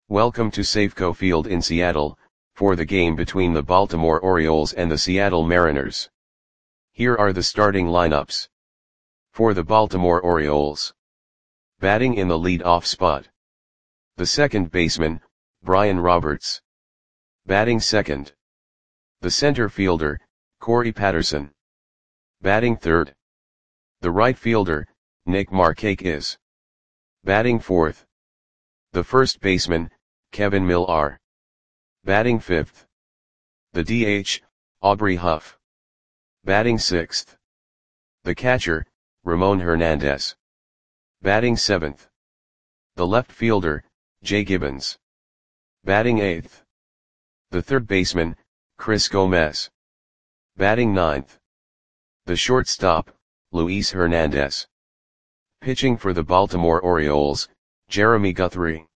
Welcome to Safeco Field in Seattle, for the game between the Baltimore Orioles and the Seattle Mariners. Here are the starting lineups. For the Baltimore Orioles. Batting in the lead-off spot. The second baseman, Brian Roberts. Batting second. The center fielder, Corey Patterson. Batting third. The right fielder, Nick Markakis. Batting fourth. The first baseman, Kevin Millar. Batting fifth. The DH, Aubrey Huff. Batting sixth. The catcher, Ramon Hernandez. Batting seventh. The left fielder, Jay Gibbons. Batting eighth. The third baseman, Chris Gomez. Batting ninth. The shortstop, Luis Hernandez. Pitching for the Baltimore Orioles, Jeremy Guthrie.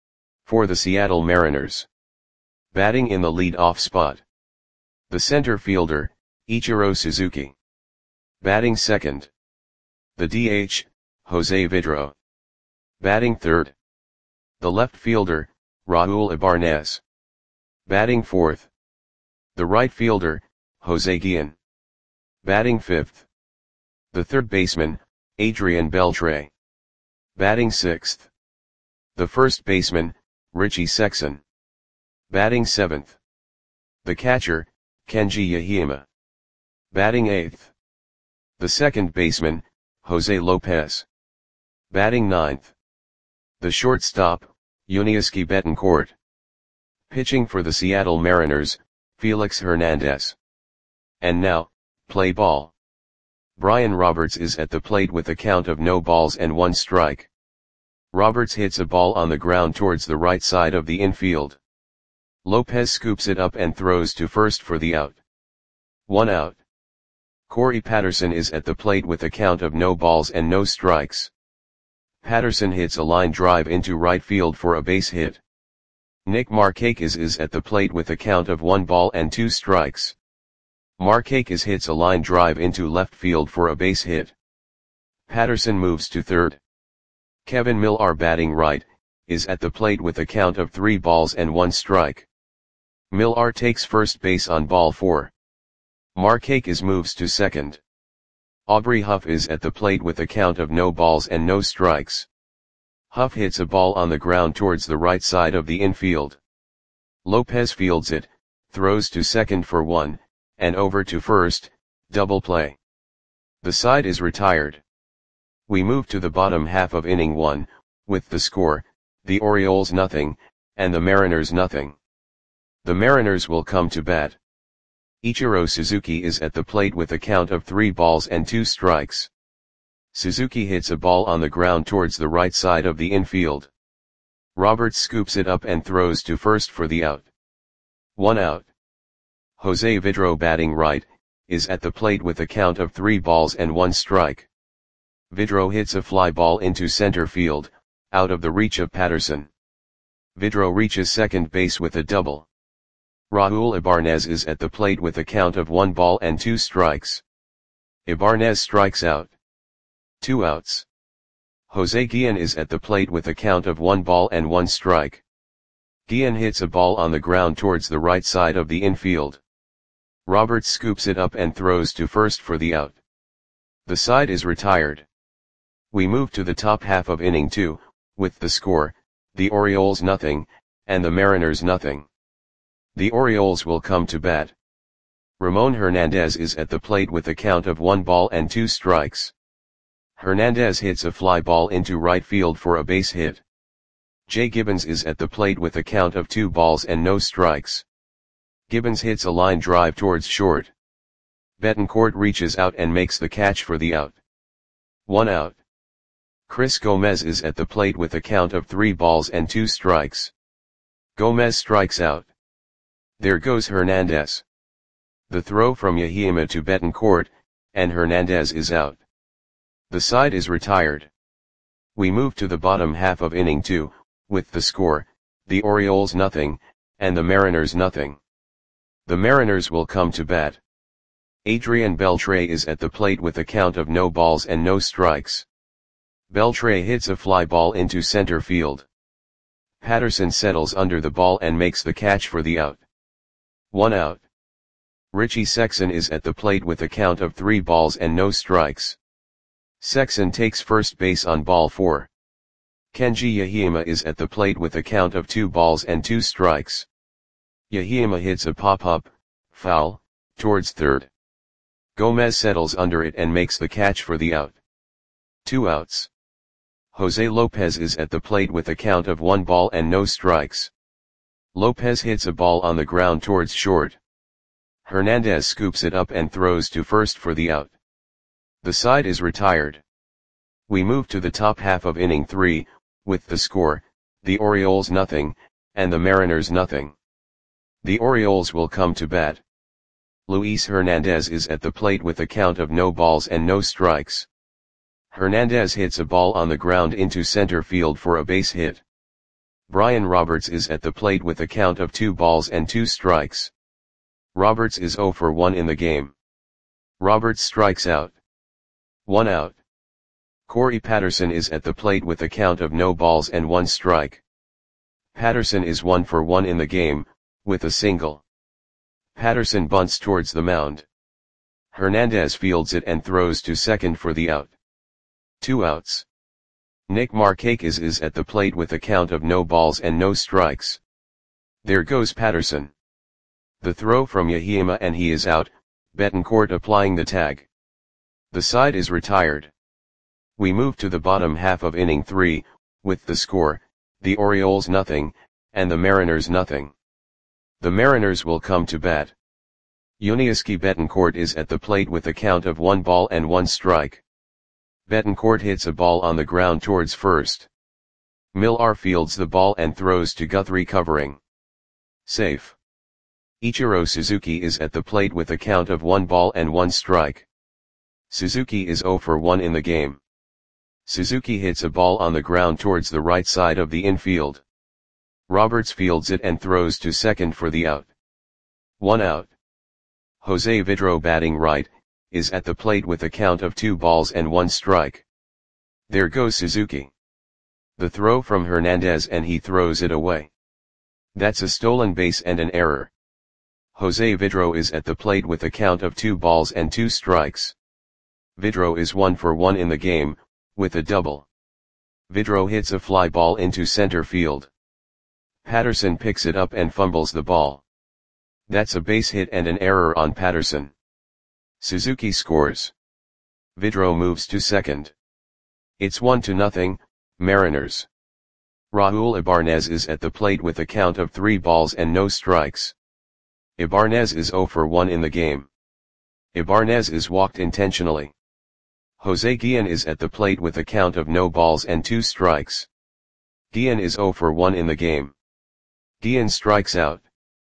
For the Seattle Mariners. Batting in the lead-off spot. The center fielder, Ichiro Suzuki. Batting second. The DH, Jose Vidro. Batting third. The left fielder, Raul Ibanez. Batting fourth. The right fielder, Jose Guillen. Batting fifth. The third baseman, Adrian Beltre. Batting sixth. The first baseman, Richie Sexson. Batting seventh. The catcher, Kenji Yahima. Batting eighth. The second baseman, Jose Lopez. Batting ninth. The shortstop, Yuniesky Betancourt. Pitching for the Seattle Mariners, Felix Hernandez. And now, play ball. Brian Roberts is at the plate with a count of no balls and one strike. Roberts hits a ball on the ground towards the right side of the infield. Lopez scoops it up and throws to first for the out. 1 out. Corey Patterson is at the plate with a count of no balls and no strikes. Patterson hits a line drive into right field for a base hit. Nick Markakis is at the plate with a count of 1 ball and 2 strikes. Markakis hits a line drive into left field for a base hit. Patterson moves to third. Kevin Millar, batting right, is at the plate with a count of 3 balls and 1 strike. Millar takes first base on ball 4. Markakis moves to second. Aubrey Huff is at the plate with a count of no balls and no strikes. Huff hits a ball on the ground towards the right side of the infield. Lopez fields it, throws to second for 1, and over to first, double play. The side is retired. We move to the bottom half of inning 1, with the score, the Orioles nothing, and the Mariners nothing. The Mariners will come to bat. Ichiro Suzuki is at the plate with a count of 3 balls and 2 strikes. Suzuki hits a ball on the ground towards the right side of the infield. Roberts scoops it up and throws to first for the out. 1 out. Jose Vidro, batting right, is at the plate with a count of 3 balls and 1 strike. Vidro hits a fly ball into center field, out of the reach of Patterson. Vidro reaches second base with a double. Raul Ibanez is at the plate with a count of 1 ball and 2 strikes. Ibanez strikes out. 2 outs. Jose Guillen is at the plate with a count of 1 ball and 1 strike. Guillen hits a ball on the ground towards the right side of the infield. Roberts scoops it up and throws to first for the out. The side is retired. We move to the top half of inning 2, with the score, the Orioles nothing, and the Mariners nothing. The Orioles will come to bat. Ramon Hernandez is at the plate with a count of 1 ball and 2 strikes. Hernandez hits a fly ball into right field for a base hit. Jay Gibbons is at the plate with a count of 2 balls and no strikes. Gibbons hits a line drive towards short. Betancourt reaches out and makes the catch for the out. 1 out. Chris Gomez is at the plate with a count of 3 balls and 2 strikes. Gomez strikes out. There goes Hernandez. The throw from Yahima to Betancourt, and Hernandez is out. The side is retired. We move to the bottom half of inning 2, with the score, the Orioles nothing, and the Mariners nothing. The Mariners will come to bat. Adrian Beltre is at the plate with a count of no balls and no strikes. Beltre hits a fly ball into center field. Patterson settles under the ball and makes the catch for the out. 1 out. Richie Sexson is at the plate with a count of 3 balls and no strikes. Sexson takes first base on ball 4. Kenji Yahima is at the plate with a count of 2 balls and 2 strikes. Yahima hits a pop-up, foul, towards third. Gomez settles under it and makes the catch for the out. 2 outs. Jose Lopez is at the plate with a count of 1 ball and no strikes. Lopez hits a ball on the ground towards short. Hernandez scoops it up and throws to first for the out. The side is retired. We move to the top half of inning 3, with the score, the Orioles nothing, and the Mariners nothing. The Orioles will come to bat. Luis Hernandez is at the plate with a count of no balls and no strikes. Hernandez hits a ball on the ground into center field for a base hit. Brian Roberts is at the plate with a count of 2 balls and 2 strikes. Roberts is 0 for 1 in the game. Roberts strikes out. 1 out. Corey Patterson is at the plate with a count of no balls and 1 strike. Patterson is 1 for 1 in the game, with a single. Patterson bunts towards the mound. Hernandez fields it and throws to second for the out. 2 outs. Nick Markakis is at the plate with a count of no balls and no strikes. There goes Patterson. The throw from Yahima and he is out, Betancourt applying the tag. The side is retired. We move to the bottom half of inning 3, with the score, the Orioles nothing, and the Mariners nothing. The Mariners will come to bat. Yuniesky Betancourt is at the plate with a count of 1 ball and 1 strike. Betancourt hits a ball on the ground towards first. Millar fields the ball and throws to Guthrie covering. Safe. Ichiro Suzuki is at the plate with a count of 1 ball and 1 strike. Suzuki is 0 for 1 in the game. Suzuki hits a ball on the ground towards the right side of the infield. Roberts fields it and throws to second for the out. 1 out. Jose Vidro batting right, is at the plate with a count of 2 balls and 1 strike. There goes Suzuki. The throw from Hernandez and he throws it away. That's a stolen base and an error. Jose Vidro is at the plate with a count of 2 balls and 2 strikes. Vidro is 1 for 1 in the game, with a double. Vidro hits a fly ball into center field. Patterson picks it up and fumbles the ball. That's a base hit and an error on Patterson. Suzuki scores. Vidro moves to second. It's 1-0, Mariners. Raul Ibanez is at the plate with a count of 3 balls and no strikes. Ibanez is 0 for 1 in the game. Ibanez is walked intentionally. Jose Guillen is at the plate with a count of no balls and 2 strikes. Guillen is 0 for 1 in the game. Guillen strikes out.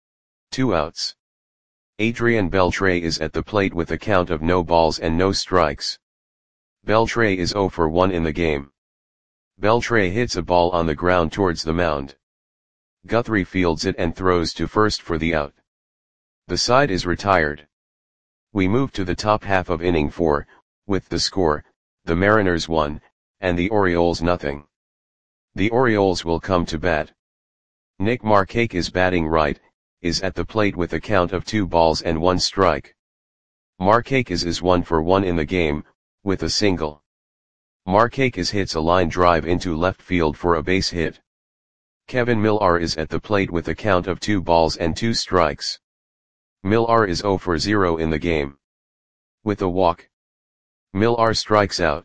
2 outs. Adrian Beltre is at the plate with a count of no balls and no strikes. Beltre is 0 for 1 in the game. Beltre hits a ball on the ground towards the mound. Guthrie fields it and throws to first for the out. The side is retired. We move to the top half of inning 4, with the score, the Mariners 1, and the Orioles nothing. The Orioles will come to bat. Nick Markakis batting right, is at the plate with a count of 2 balls and 1 strike. Markakis is 1 for 1 in the game, with a single. Markakis hits a line drive into left field for a base hit. Kevin Millar is at the plate with a count of 2 balls and 2 strikes. Millar is 0 for 0 in the game. With a walk. Millar strikes out.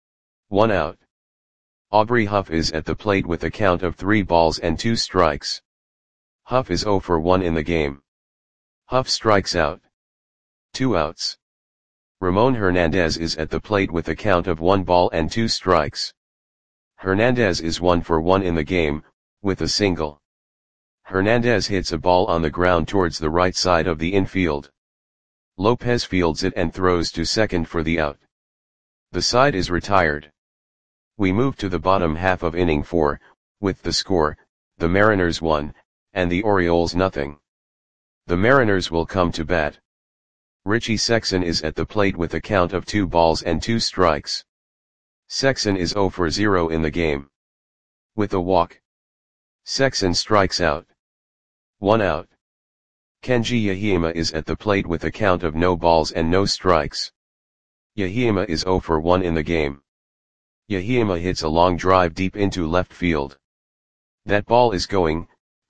1 out. Aubrey Huff is at the plate with a count of 3 balls and 2 strikes. Huff is 0 for 1 in the game. Huff strikes out. 2 outs. Ramon Hernandez is at the plate with a count of 1 ball and 2 strikes. Hernandez is 1 for 1 in the game, with a single. Hernandez hits a ball on the ground towards the right side of the infield. Lopez fields it and throws to second for the out. The side is retired. We move to the bottom half of inning 4, with the score, the Mariners 1, and the Orioles nothing. The Mariners will come to bat. Richie Sexson is at the plate with a count of 2 balls and 2 strikes. Sexson is 0 for 0 in the game. With a walk. Sexton strikes out. 1 out. Kenji Yahima is at the plate with a count of no balls and no strikes. Yahima is 0 for 1 in the game. Yahima hits a long drive deep into left field. That ball is gone.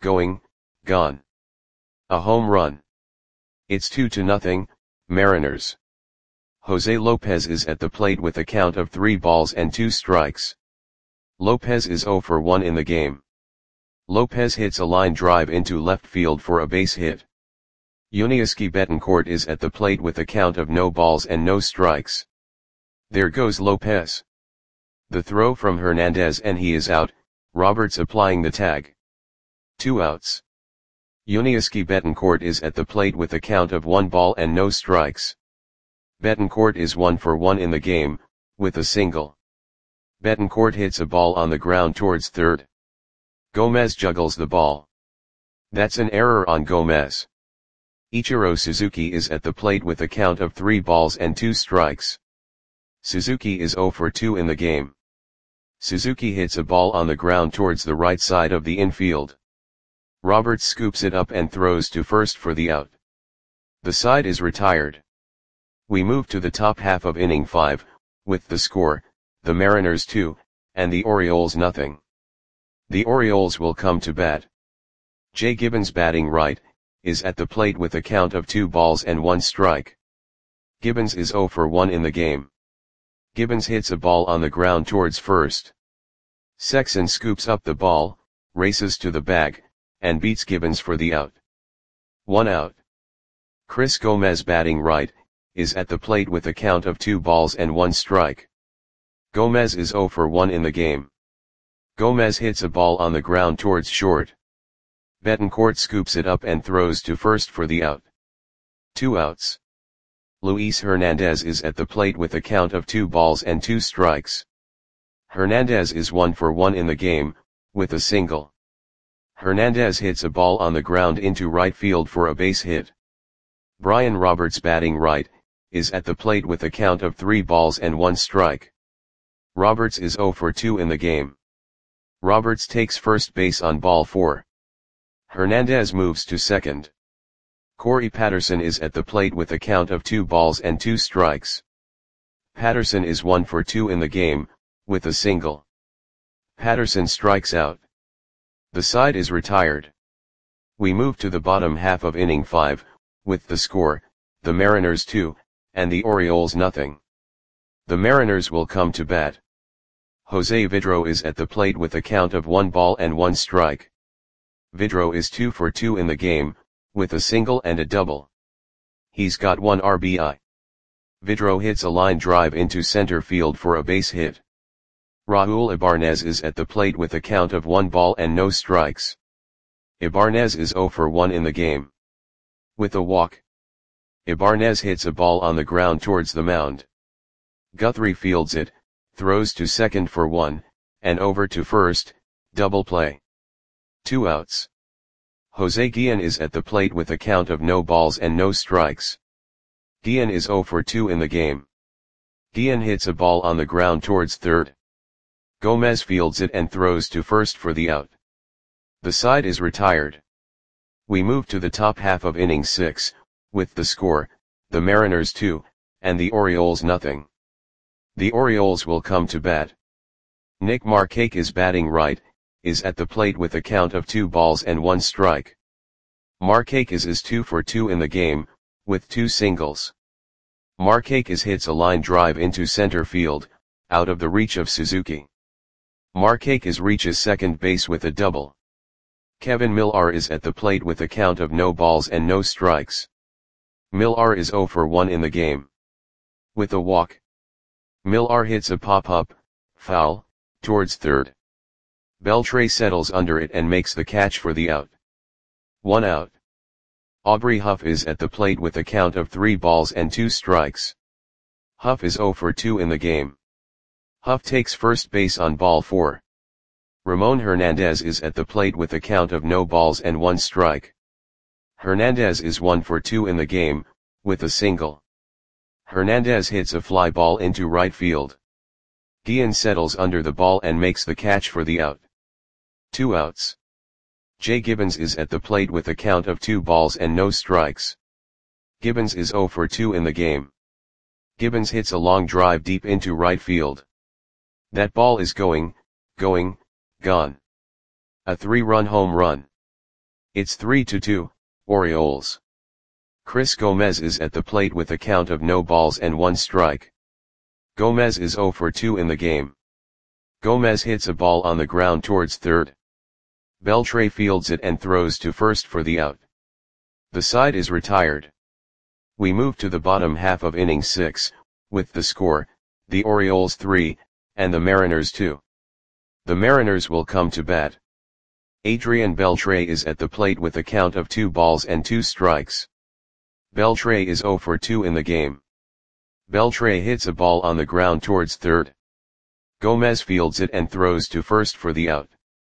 A home run. It's 2-0, Mariners. Jose Lopez is at the plate with a count of 3 balls and 2 strikes. Lopez is 0 for 1 in the game. Lopez hits a line drive into left field for a base hit. Yuniesky Betancourt is at the plate with a count of no balls and no strikes. There goes Lopez. The throw from Hernandez and he is out, Roberts applying the tag. 2 outs. Yuniesky Betancourt is at the plate with a count of 1 ball and no strikes. Betancourt is 1 for 1 in the game, with a single. Betancourt hits a ball on the ground towards third. Gomez juggles the ball. That's an error on Gomez. Ichiro Suzuki is at the plate with a count of 3 balls and 2 strikes. Suzuki is 0 for 2 in the game. Suzuki hits a ball on the ground towards the right side of the infield. Roberts scoops it up and throws to first for the out. The side is retired. We move to the top half of inning 5, with the score, the Mariners 2, and the Orioles nothing. The Orioles will come to bat. Jay Gibbons batting right, is at the plate with a count of 2 balls and 1 strike. Gibbons is 0 for 1 in the game. Gibbons hits a ball on the ground towards first. Sexton scoops up the ball, races to the bag, and beats Gibbons for the out. 1 out. Chris Gomez batting right, is at the plate with a count of 2 balls and 1 strike. Gomez is 0 for 1 in the game. Gomez hits a ball on the ground towards short. Betancourt scoops it up and throws to first for the out. 2 outs. Luis Hernandez is at the plate with a count of 2 balls and 2 strikes. Hernandez is 1 for 1 in the game, with a single. Hernandez hits a ball on the ground into right field for a base hit. Brian Roberts batting right, is at the plate with a count of 3 balls and 1 strike. Roberts is 0 for 2 in the game. Roberts takes first base on ball 4. Hernandez moves to second. Corey Patterson is at the plate with a count of 2 balls and 2 strikes. Patterson is 1 for 2 in the game, with a single. Patterson strikes out. The side is retired. We move to the bottom half of inning 5, with the score, the Mariners 2, and the Orioles nothing. The Mariners will come to bat. Jose Vidro is at the plate with a count of 1 ball and 1 strike. Vidro is 2 for 2 in the game, with a single and a double. He's got 1 RBI. Vidro hits a line drive into center field for a base hit. Raul Ibanez is at the plate with a count of 1 ball and no strikes. Ibanez is 0 for 1 in the game. With a walk. Ibanez hits a ball on the ground towards the mound. Guthrie fields it, throws to second for 1, and over to first, double play. 2 outs. Jose Guillen is at the plate with a count of no balls and no strikes. Guillen is 0 for 2 in the game. Guillen hits a ball on the ground towards third. Gomez fields it and throws to first for the out. The side is retired. We move to the top half of inning 6, with the score, the Mariners 2, and the Orioles nothing. The Orioles will come to bat. Nick Markakis is batting right, is at the plate with a count of 2 balls and 1 strike. Markakis is 2 for 2 in the game, with 2 singles. Markakis hits a line drive into center field, out of the reach of Suzuki. Markakis reaches second base with a double. Kevin Millar is at the plate with a count of no balls and no strikes. Millar is 0 for 1 in the game. With a walk. Millar hits a pop-up, foul, towards third. Beltre settles under it and makes the catch for the out. 1 out. Aubrey Huff is at the plate with a count of 3 balls and 2 strikes. Huff is 0 for 2 in the game. Huff takes first base on ball 4. Ramon Hernandez is at the plate with a count of no balls and 1 strike. Hernandez is 1 for 2 in the game, with a single. Hernandez hits a fly ball into right field. Guillen settles under the ball and makes the catch for the out. 2 outs. Jay Gibbons is at the plate with a count of 2 balls and no strikes. Gibbons is 0 for 2 in the game. Gibbons hits a long drive deep into right field. That ball is gone. A 3-run home run. It's 3-2, Orioles. Chris Gomez is at the plate with a count of no balls and 1 strike. Gomez is 0 for 2 in the game. Gomez hits a ball on the ground towards third. Beltre fields it and throws to first for the out. The side is retired. We move to the bottom half of inning 6, with the score, the Orioles 3, and the Mariners 2. The Mariners will come to bat. Adrian Beltre is at the plate with a count of 2 balls and 2 strikes. Beltre is 0 for 2 in the game. Beltre hits a ball on the ground towards third. Gomez fields it and throws to first for the out.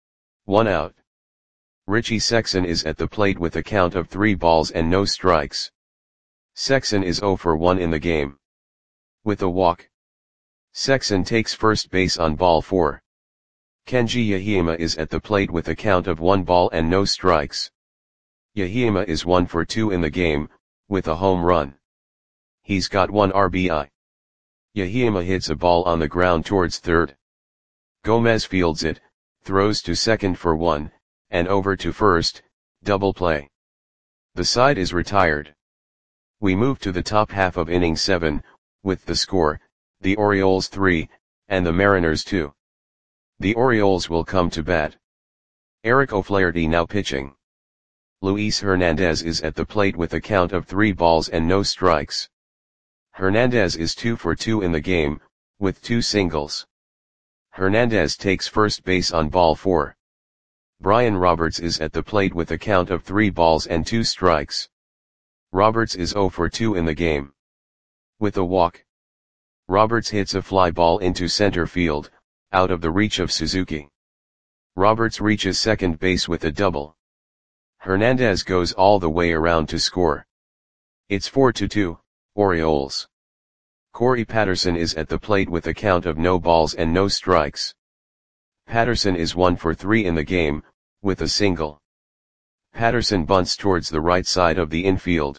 1 out. Richie Sexson is at the plate with a count of 3 balls and no strikes. Sexson is 0 for 1 in the game. With a walk. Sexson takes first base on ball 4. Kenji Yahima is at the plate with a count of 1 ball and no strikes. Yahima is 1 for 2 in the game, with a home run. He's got 1 RBI. Yahima hits a ball on the ground towards third. Gomez fields it, throws to second for 1, and over to first, double play. The side is retired. We move to the top half of inning 7, with the score, the Orioles 3, and the Mariners 2. The Orioles will come to bat. Eric O'Flaherty now pitching. Luis Hernandez is at the plate with a count of 3 balls and no strikes. Hernandez is 2 for 2 in the game, with 2 singles. Hernandez takes first base on ball 4. Brian Roberts is at the plate with a count of 3 balls and 2 strikes. Roberts is 0 for 2 in the game. With a walk. Roberts hits a fly ball into center field, out of the reach of Suzuki. Roberts reaches second base with a double. Hernandez goes all the way around to score. It's 4-2, Orioles. Corey Patterson is at the plate with a count of no balls and no strikes. Patterson is 1 for 3 in the game, with a single. Patterson bunts towards the right side of the infield.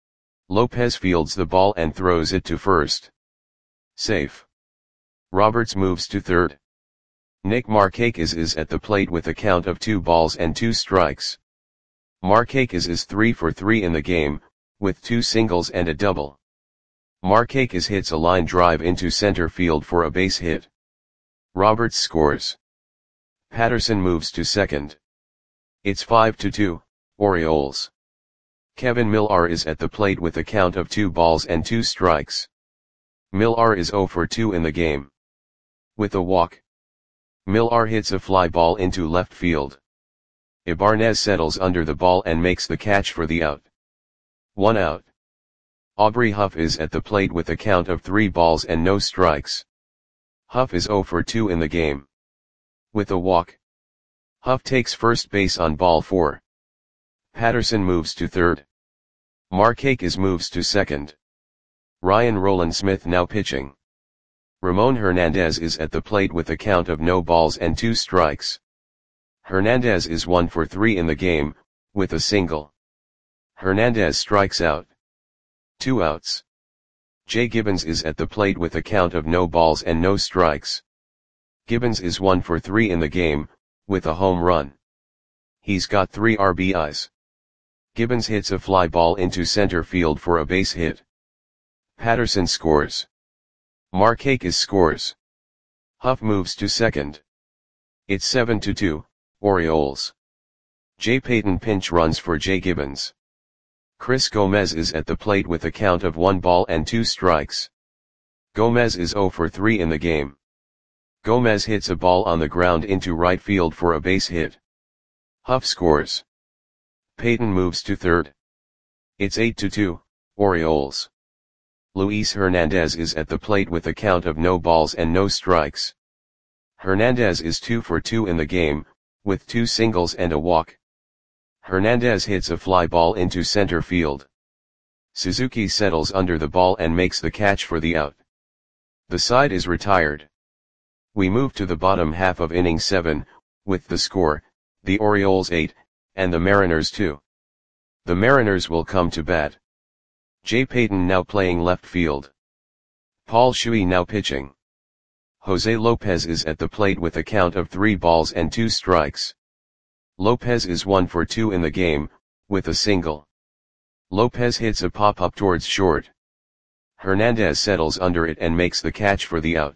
Lopez fields the ball and throws it to first. Safe. Roberts moves to third. Nick Markakis is at the plate with a count of 2 balls and 2 strikes. Markakis is 3 for 3 in the game, with 2 singles and a double. Markakis hits a line drive into center field for a base hit. Roberts scores. Patterson moves to second. It's 5-2, Orioles. Kevin Millar is at the plate with a count of 2 balls and 2 strikes. Millar is 0 for 2 in the game. With a walk. Millar hits a fly ball into left field. Ibanez settles under the ball and makes the catch for the out. 1 out. Aubrey Huff is at the plate with a count of 3 balls and no strikes. Huff is 0 for 2 in the game. With a walk. Huff takes first base on ball 4. Patterson moves to third. Markakis moves to second. Ryan Rowland-Smith now pitching. Ramon Hernandez is at the plate with a count of no balls and 2 strikes. Hernandez is 1 for 3 in the game, with a single. Hernandez strikes out. 2 outs. Jay Gibbons is at the plate with a count of no balls and no strikes. Gibbons is 1 for 3 in the game, with a home run. He's got 3 RBIs. Gibbons hits a fly ball into center field for a base hit. Patterson scores. Markakis scores. Huff moves to second. It's 7-2, Orioles. Jay Payton pinch runs for Jay Gibbons. Chris Gomez is at the plate with a count of 1 ball and 2 strikes. Gomez is 0 for 3 in the game. Gomez hits a ball on the ground into right field for a base hit. Huff scores. Payton moves to third. It's 8-2, Orioles. Luis Hernandez is at the plate with a count of no balls and no strikes. Hernandez is 2 for 2 in the game, with 2 singles and a walk. Hernandez hits a fly ball into center field. Suzuki settles under the ball and makes the catch for the out. The side is retired. We move to the bottom half of inning 7, with the score, the Orioles 8, and the Mariners 2. The Mariners will come to bat. Jay Payton now playing left field. Paul Shuey now pitching. Jose Lopez is at the plate with a count of 3 balls and 2 strikes. Lopez is 1 for 2 in the game, with a single. Lopez hits a pop-up towards short. Hernandez settles under it and makes the catch for the out.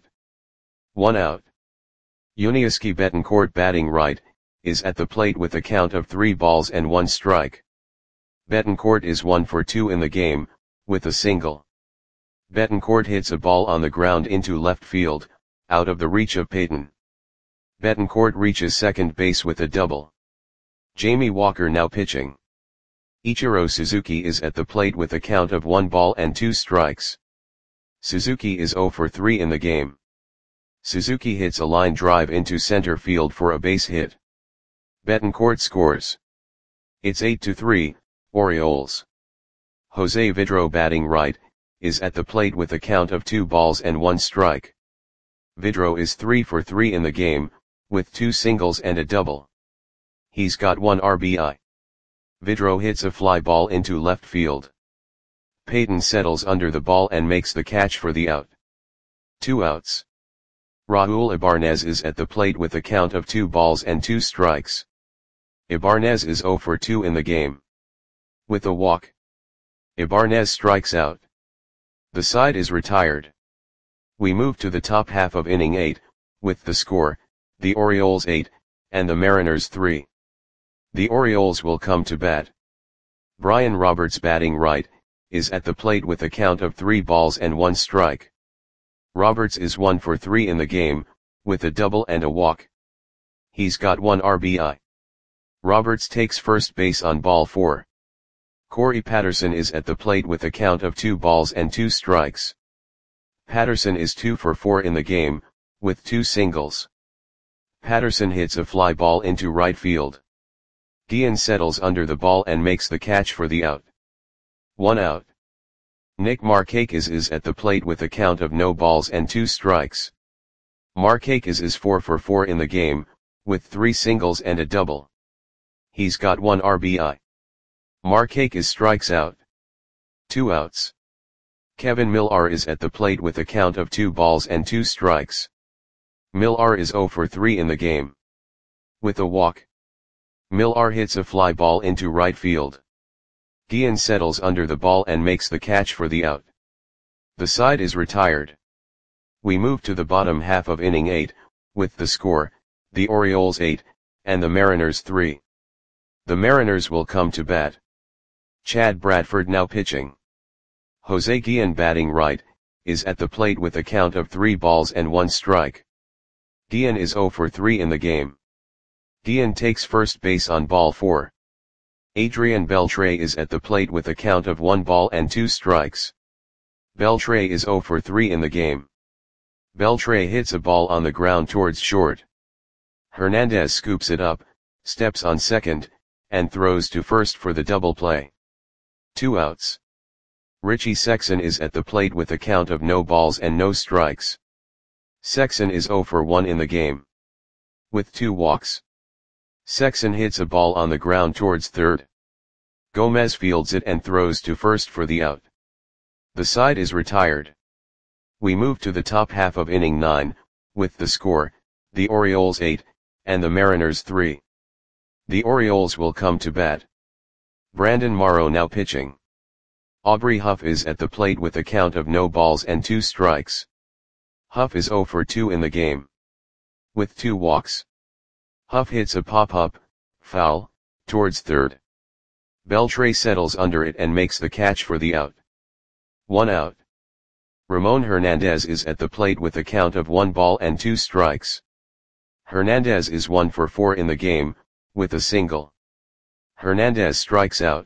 1 out. Yuniesky Betancourt batting right, is at the plate with a count of 3 balls and 1 strike. Betancourt is 1 for 2 in the game, with a single. Betancourt hits a ball on the ground into left field, out of the reach of Payton. Betancourt reaches second base with a double. Jamie Walker now pitching. Ichiro Suzuki is at the plate with a count of 1 ball and 2 strikes. Suzuki is 0 for 3 in the game. Suzuki hits a line drive into center field for a base hit. Betancourt scores. It's 8-3, Orioles. Jose Vidro batting right, is at the plate with a count of 2 balls and 1 strike. Vidro is 3 for 3 in the game, with 2 singles and a double. He's got 1 RBI. Vidro hits a fly ball into left field. Payton settles under the ball and makes the catch for the out. 2 outs. Raul Ibanez is at the plate with a count of 2 balls and 2 strikes. Ibanez is 0 for 2 in the game. With a walk, Ibanez strikes out. The side is retired. We move to the top half of inning 8, with the score, the Orioles 8, and the Mariners 3. The Orioles will come to bat. Brian Roberts batting right, is at the plate with a count of 3 balls and 1 strike. Roberts is 1 for 3 in the game, with a double and a walk. He's got 1 RBI. Roberts takes first base on ball 4. Corey Patterson is at the plate with a count of 2 balls and 2 strikes. Patterson is 2 for 4 in the game, with 2 singles. Patterson hits a fly ball into right field. Guillen settles under the ball and makes the catch for the out. 1 out. Nick Markakis is at the plate with a count of no balls and 2 strikes. Markakis is 4 for 4 in the game, with 3 singles and a double. He's got 1 RBI. Markakis strikes out. 2 outs. Kevin Millar is at the plate with a count of 2 balls and 2 strikes. Millar is 0 for 3 in the game. With a walk, Millar hits a fly ball into right field. Guillen settles under the ball and makes the catch for the out. The side is retired. We move to the bottom half of inning 8, with the score, the Orioles 8, and the Mariners 3. The Mariners will come to bat. Chad Bradford now pitching. Jose Guillen batting right, is at the plate with a count of 3 balls and 1 strike. Guillen is 0 for 3 in the game. Guillen takes first base on ball 4. Adrian Beltre is at the plate with a count of 1 ball and 2 strikes. Beltre is 0 for 3 in the game. Beltre hits a ball on the ground towards short. Hernandez scoops it up, steps on second, and throws to first for the double play. 2 outs. Richie Sexson is at the plate with a count of no balls and no strikes. Sexson is 0 for 1 in the game. With 2 walks, Sexson hits a ball on the ground towards third. Gomez fields it and throws to first for the out. The side is retired. We move to the top half of inning 9, with the score, the Orioles 8, and the Mariners 3. The Orioles will come to bat. Brandon Morrow now pitching. Aubrey Huff is at the plate with a count of no balls and 2 strikes. Huff is 0 for 2 in the game. With 2 walks, Huff hits a pop-up, foul, towards third. Beltre settles under it and makes the catch for the out. 1 out. Ramon Hernandez is at the plate with a count of 1 ball and 2 strikes. Hernandez is 1 for 4 in the game, with a single. Hernandez strikes out.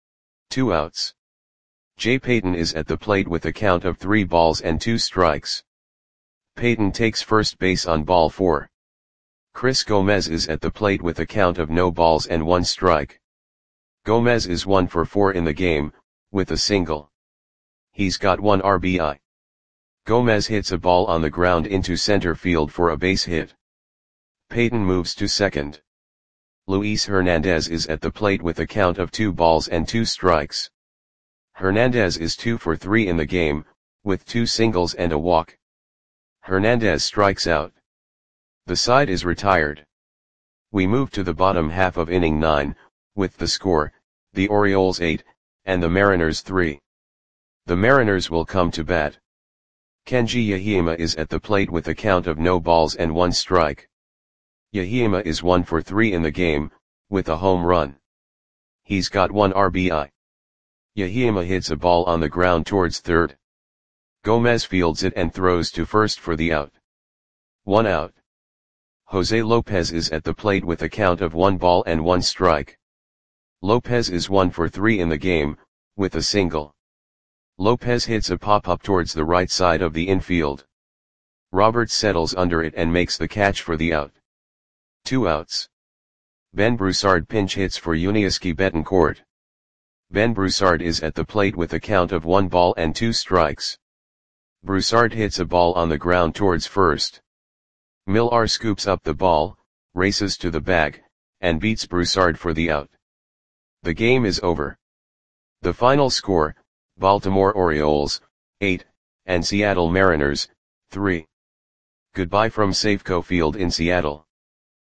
2 outs. Jay Payton is at the plate with a count of 3 balls and 2 strikes. Payton takes first base on ball 4. Chris Gomez is at the plate with a count of no balls and 1 strike. Gomez is 1 for 4 in the game, with a single. He's got 1 RBI. Gomez hits a ball on the ground into center field for a base hit. Payton moves to second. Luis Hernandez is at the plate with a count of 2 balls and 2 strikes. Hernandez is 2 for 3 in the game, with 2 singles and a walk. Hernandez strikes out. The side is retired. We move to the bottom half of inning 9, with the score, the Orioles 8, and the Mariners 3. The Mariners will come to bat. Kenji Yahima is at the plate with a count of no balls and 1 strike. Yahima is 1 for 3 in the game, with a home run. He's got 1 RBI. Yahima hits a ball on the ground towards third. Gomez fields it and throws to first for the out. 1 out. Jose Lopez is at the plate with a count of 1 ball and 1 strike. Lopez is 1 for 3 in the game, with a single. Lopez hits a pop-up towards the right side of the infield. Roberts settles under it and makes the catch for the out. 2 outs. Ben Broussard pinch hits for Yuniesky Betancourt. Ben Broussard is at the plate with a count of 1 ball and 2 strikes. Broussard hits a ball on the ground towards first. Millar scoops up the ball, races to the bag, and beats Broussard for the out. The game is over. The final score, Baltimore Orioles, 8, and Seattle Mariners, 3. Goodbye from Safeco Field in Seattle.